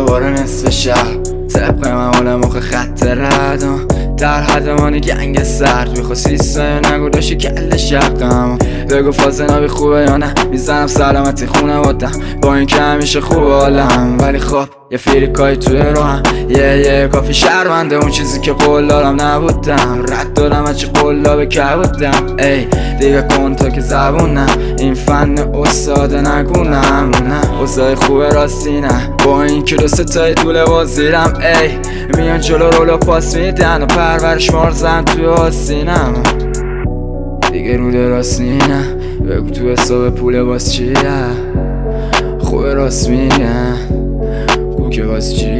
دوباره نصف شب طبق معمول مخ خط ردم در حدمانی گنگ سرد میخواستی سایه نگو داشتی کل شقم بگو فاز نبی خوبه یا نه میزنم سلامتی خونه بودم با این که همیشه خوبه حالم ولی خب یه فریکایی توی روحم یه کافی شرمنده اون چیزی که قول دارم نبودم رد دادم از چی قولا به که بودم ای دیگه کن تا که زبونم این فن استاده نگونم نه اوزای خوبه راستی نه با این که دو ستای طول وزیرم ای میان جلو رولو پاس میدن و پرورش مارزن توی آسینم دیگه رو دراستی نه بگو تو حساب پول باز چیه خوبه راست میگن گو که باز چیه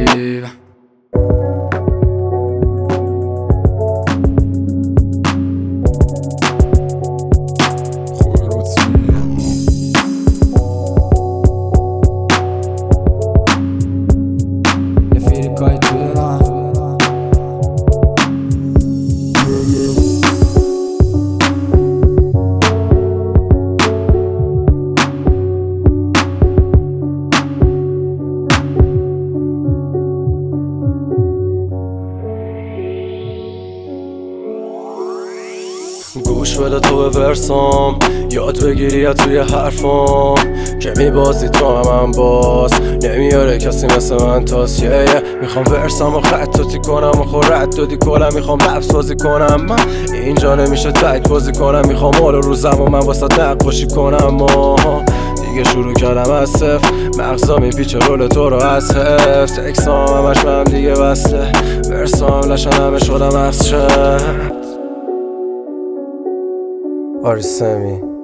گوش بده تو به ورسام یاد بگیری یا توی حرفام که میبازی تو من باز نمیاره کسی مثل من تاس میخوام ورسامو خطاتی کنم و خور رد دادی کلم میخوام لبس بازی کنم من اینجا نمیشه تک بازی کنم میخوام حال روزم و من واسه نقاشی کنم دیگه شروع کردم از صفر مغزا میپیچه رول تو رو از حفظ تکسام همش من دیگه بسته ورسام لشن همه شدم از چه آریسمی